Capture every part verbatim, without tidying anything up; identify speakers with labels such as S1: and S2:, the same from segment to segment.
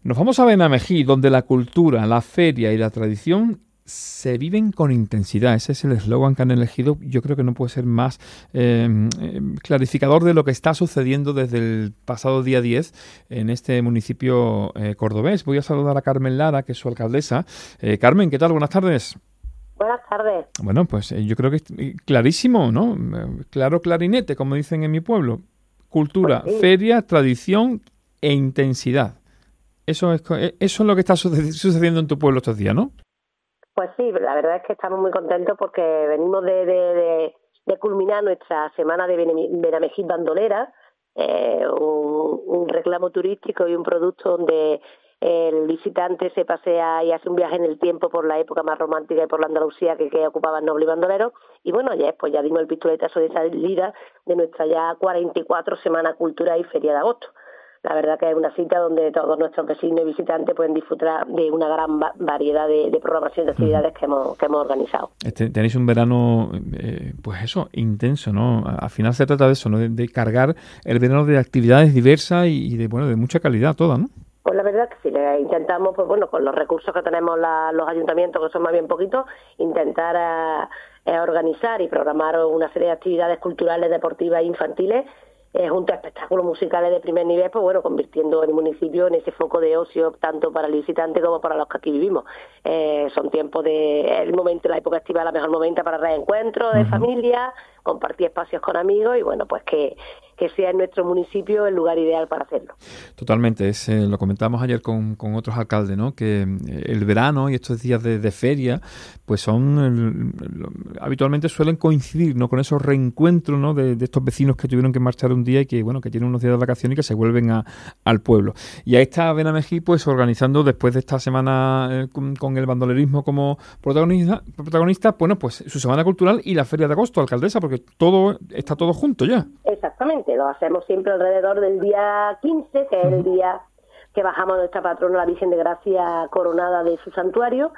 S1: Nos vamos a Benamejí, donde la cultura, la feria y la tradición se viven con intensidad. Ese es el eslogan que han elegido. Yo creo que no puede ser más eh, eh, clarificador de lo que está sucediendo desde el pasado día diez en este municipio eh, cordobés. Voy a saludar a Carmen Lara, que es su alcaldesa. Eh, Carmen, ¿qué tal? Buenas tardes.
S2: Buenas tardes.
S1: Bueno, pues eh, yo creo que es clarísimo, ¿no? Claro clarinete, como dicen en mi pueblo. Cultura,
S2: Pues sí.
S1: feria, tradición e intensidad. Eso es, eso es lo que está sucediendo en tu pueblo estos días, ¿no?
S2: Pues sí, la verdad es que estamos muy contentos porque venimos de, de, de, de culminar nuestra semana de Benamejí bandolera, eh, un, un reclamo turístico y un producto donde el visitante se pasea y hace un viaje en el tiempo por la época más romántica y por la Andalucía que, que ocupaba el noble y bandolero. Y bueno, ayer pues ya dimos el pistoletazo de salida de nuestra ya cuarenta y cuatro Semana Cultura y Feria de Agosto. La verdad que es una cita donde todos nuestros vecinos y visitantes pueden disfrutar de una gran va- variedad de, de programación de actividades uh-huh. que hemos que hemos organizado.
S1: Este, tenéis un verano, eh, pues eso, intenso, ¿no? Al final se trata de eso, ¿no? De, de cargar el verano de actividades diversas y, y de bueno de mucha calidad toda, ¿no?
S2: Pues la verdad que sí, le intentamos, pues bueno, con los recursos que tenemos la, los ayuntamientos, que son más bien poquitos, intentar a, a organizar y programar una serie de actividades culturales, deportivas e infantiles, Eh, junto a espectáculos musicales de primer nivel, pues bueno, convirtiendo el municipio en ese foco de ocio tanto para el visitante como para los que aquí vivimos. Eh, son tiempos de, el momento, la época estival, la mejor momento para reencuentros de uh-huh. familia, compartir espacios con amigos y bueno, pues que, que sea en nuestro municipio el lugar ideal para hacerlo.
S1: Totalmente, es, eh, lo comentamos ayer con, con otros alcaldes, ¿no? Que el verano y estos días de, de feria, pues son, el, el, habitualmente suelen coincidir, ¿no? Con esos reencuentros, ¿no? De, de estos vecinos que tuvieron que marchar un día y que, bueno, que tienen unos días de vacaciones y que se vuelven a, al pueblo. Y ahí está Benamejí, pues organizando después de esta semana eh, con, con el bandolerismo como protagonista, protagonista, bueno, pues su semana cultural y la feria de agosto, alcaldesa, porque todo está todo junto ya.
S2: Exactamente, lo hacemos siempre alrededor del día quince, que es el día que bajamos a nuestra patrona, la Virgen de Gracia coronada de su santuario,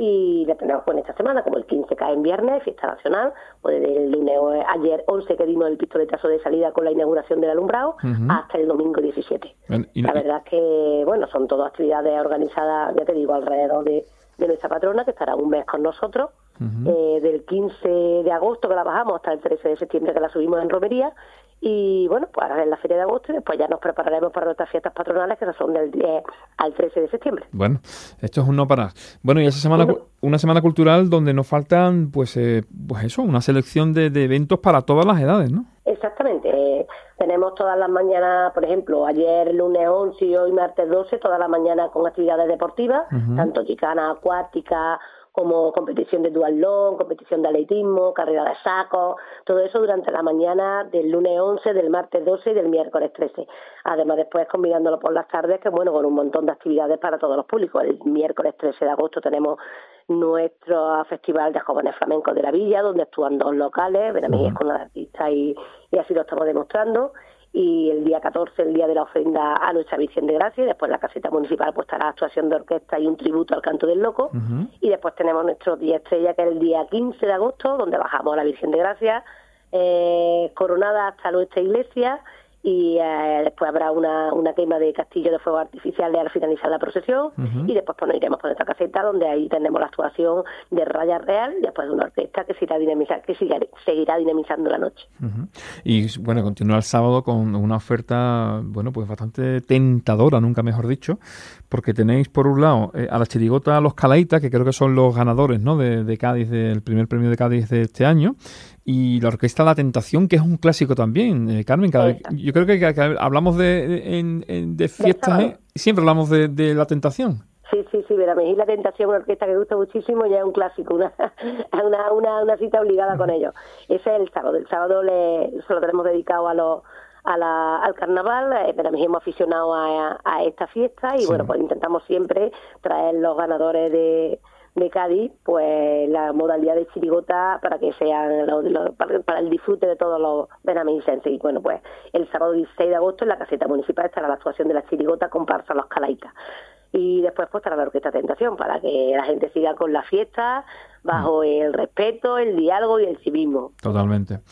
S2: y la tenemos pues en esta semana, como el quince cae en viernes, fiesta nacional, pues desde el lunes, ayer once que dimos el pistoletazo de salida con la inauguración del alumbrado, uh-huh. hasta el domingo diecisiete. Y, la verdad es que, bueno, son todas actividades organizadas, ya te digo, alrededor de, de nuestra patrona, que estará un mes con nosotros, uh-huh. eh, del quince de agosto que la bajamos hasta el trece de septiembre que la subimos en romería. Y bueno, pues ahora en la feria de agosto y después ya nos prepararemos para nuestras fiestas patronales, que son del diez al trece de septiembre.
S1: Bueno, esto es un no parar. Bueno, y esa semana, bueno, una semana cultural donde nos faltan, pues, eh, pues eso, una selección de, de eventos para todas las edades, ¿no?
S2: Exactamente. Eh, tenemos todas las mañanas, por ejemplo, ayer lunes once y hoy martes doce, todas las mañanas con actividades deportivas, uh-huh. tanto chicana, acuática, como competición de duatlón, competición de atletismo, carrera de sacos, todo eso durante la mañana del lunes once, del martes doce y del miércoles trece. Además, después combinándolo por las tardes, que bueno, con un montón de actividades para todos los públicos. El miércoles trece de agosto tenemos nuestro Festival de Jóvenes Flamencos de la Villa, donde actúan dos locales, Benamejí uh-huh. es con los artistas y, y así lo estamos demostrando. Y el día catorce, el día de la ofrenda a nuestra Virgen de Gracia, y después la caseta municipal pues estará actuación de orquesta y un tributo al Canto del Loco, uh-huh. y después tenemos nuestro día estrella, que es el día quince de agosto, donde bajamos a la Virgen de Gracia, eh, coronada hasta nuestra iglesia, y eh, después habrá una, una quema de castillo de fuegos artificiales al finalizar la procesión, uh-huh. y después pues, nos iremos por nuestra caseta, donde ahí tenemos la actuación de Raya Real, y después de una orquesta que seguirá, dinamizar, que seguirá, seguirá dinamizando la noche.
S1: Uh-huh. Y bueno, continúa el sábado con una oferta, bueno, pues bastante tentadora, nunca mejor dicho, porque tenéis por un lado eh, a la chirigota Los Calaitas, que creo que son los ganadores, ¿no? de, de Cádiz, del primer premio de Cádiz de este año, y la orquesta La Tentación, que es un clásico también, eh, Carmen. Cada vez, yo creo que, que, que hablamos de, de, en, de fiestas, ¿eh? Siempre hablamos de, de La Tentación.
S2: Sí, sí, sí, Benamejí La Tentación, una orquesta que gusta muchísimo, ya es un clásico, una una, una, una cita obligada con ellos. Ese es el sábado, el sábado le, se lo tenemos dedicado a los a la, al carnaval, eh, Benamejí hemos aficionado a, a esta fiesta y sí. bueno, pues intentamos siempre traer los ganadores de de Cádiz, pues la modalidad de chirigota para que sean lo, lo, para, para el disfrute de todos los benamejicenses. Y bueno, pues el sábado dieciséis de agosto en la caseta municipal estará la actuación de la chirigota comparsa Los Calaitas. Y después pues estará la orquesta Tentación para que la gente siga con la fiesta bajo el respeto, el diálogo y el civismo.
S1: Totalmente.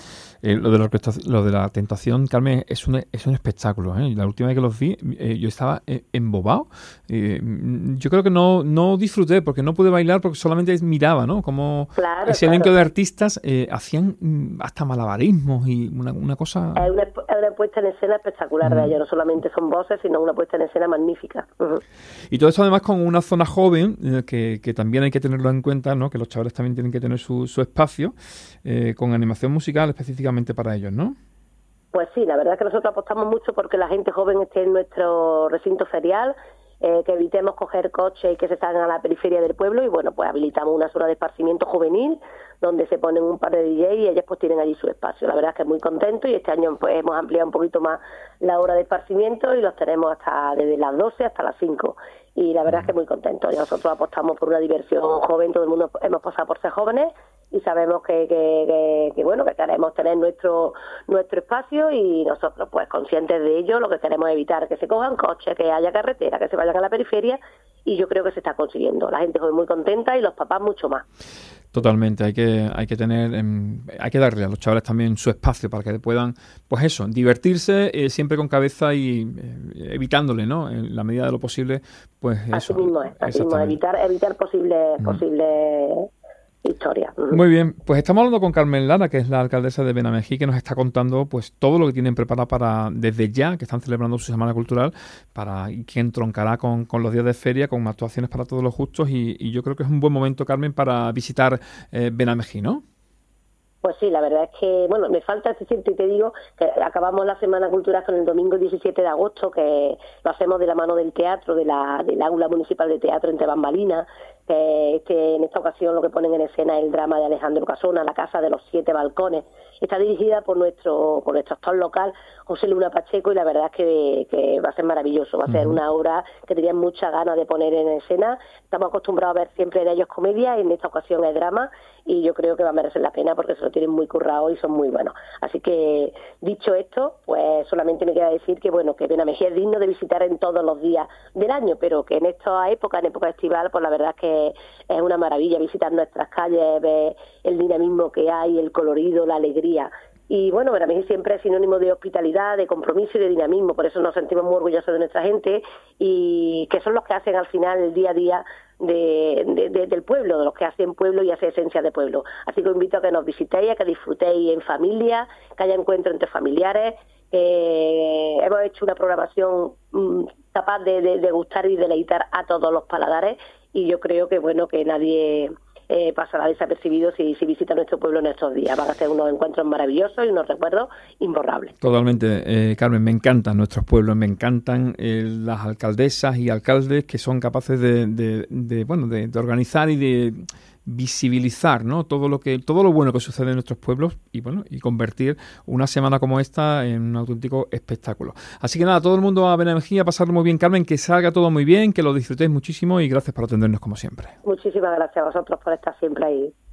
S1: Eh, lo, de la orquestación- lo de la tentación, Carmen, es un, es un espectáculo, ¿eh? La última vez que los vi, eh, yo estaba eh, embobado. Eh, yo creo que no, no disfruté porque no pude bailar porque solamente miraba, ¿no? Como
S2: Claro,
S1: ese
S2: claro.
S1: elenco de artistas eh, hacían mm, hasta malabarismos y una, una cosa...
S2: Es una, es una puesta en escena espectacular
S1: Mm.
S2: de ellos, no solamente son voces, sino una puesta en escena magnífica. Uh-huh.
S1: Y todo esto además con una zona joven, eh, que, que también hay que tenerlo en cuenta, ¿no? Que los chavales también tienen que tener su, su espacio, eh, con animación musical específicamente para ellos, ¿no?
S2: Pues sí, la verdad es que nosotros apostamos mucho porque la gente joven esté en nuestro recinto ferial, eh, que evitemos coger coche y que se salgan a la periferia del pueblo, y bueno, pues habilitamos una zona de esparcimiento juvenil donde se ponen un par de D J y ellos pues tienen allí su espacio. La verdad es que muy contentos, y este año pues hemos ampliado un poquito más la hora de esparcimiento y los tenemos hasta desde las doce hasta las cinco. Y la verdad es que muy contentos. Y nosotros apostamos por una diversión joven, todo el mundo hemos pasado por ser jóvenes y sabemos que, que, que, que bueno, que queremos tener nuestro nuestro espacio, y nosotros pues conscientes de ello, lo que queremos es evitar que se cojan coches, que haya carretera, que se vayan a la periferia, y yo creo que se está consiguiendo. La gente joven muy contenta y los papás mucho más.
S1: Totalmente, hay que hay que tener eh, hay que darle a los chavales también su espacio para que puedan, pues eso, divertirse eh, siempre con cabeza y eh, evitándole, ¿no? En la medida de lo posible, pues
S2: Así
S1: eso.
S2: mismo es, así mismo, evitar evitar posibles
S1: Mm.
S2: posibles historias. Mm.
S1: Muy bien, pues estamos hablando con Carmen Lara, que es la alcaldesa de Benamejí, que nos está contando pues todo lo que tienen preparado para desde ya, que están celebrando su semana cultural, para y que entroncará con, con los días de feria, con actuaciones para todos los gustos, y, y yo creo que es un buen momento, Carmen, para visitar eh, Benamejí, ¿no?
S2: Pues sí, la verdad es que, bueno, me falta decirte y te digo que acabamos la Semana Cultural con el domingo diecisiete de agosto, que lo hacemos de la mano del teatro, de la, del Aula Municipal de Teatro entre Bambalinas, que este, en esta ocasión lo que ponen en escena es el drama de Alejandro Casona, La Casa de los Siete Balcones. Está dirigida por nuestro por nuestro actor local, José Luna Pacheco, y la verdad es que, que va a ser maravilloso, va a ser una obra que tenían muchas ganas de poner en escena. Estamos acostumbrados a ver siempre en ellos comedia, y en esta ocasión es drama, y yo creo que va a merecer la pena porque se lo tienen muy currado y son muy buenos. Así que, dicho esto, pues solamente me queda decir que bueno, que Benamejí es digno de visitar en todos los días del año, pero que en esta época, en época estival, pues la verdad es que es una maravilla visitar nuestras calles, ver el dinamismo que hay, el colorido, la alegría. Y bueno, Benamejí siempre es sinónimo de hospitalidad, de compromiso y de dinamismo, por eso nos sentimos muy orgullosos de nuestra gente, y que son los que hacen al final el día a día de, de, de, del pueblo, de los que hacen pueblo y hacen esencia de pueblo. Así que os invito a que nos visitéis, a que disfrutéis en familia, que haya encuentro entre familiares. Eh, hemos hecho una programación mmm, capaz de, de, de gustar y deleitar a todos los paladares, y yo creo que bueno, que nadie eh, pasará desapercibido si, si visita nuestro pueblo en estos días. Van a ser unos encuentros maravillosos y unos recuerdos imborrables.
S1: Totalmente, eh, Carmen, me encantan nuestros pueblos, me encantan eh, las alcaldesas y alcaldes que son capaces de, de, de bueno, de, de organizar y de visibilizar, ¿no? Todo lo que, todo lo bueno que sucede en nuestros pueblos, y bueno, y convertir una semana como esta en un auténtico espectáculo. Así que nada, todo el mundo a Benamejí, a pasarlo muy bien, Carmen, que salga todo muy bien, que lo disfrutéis muchísimo, y gracias por atendernos como siempre.
S2: Muchísimas gracias a vosotros por estar siempre ahí.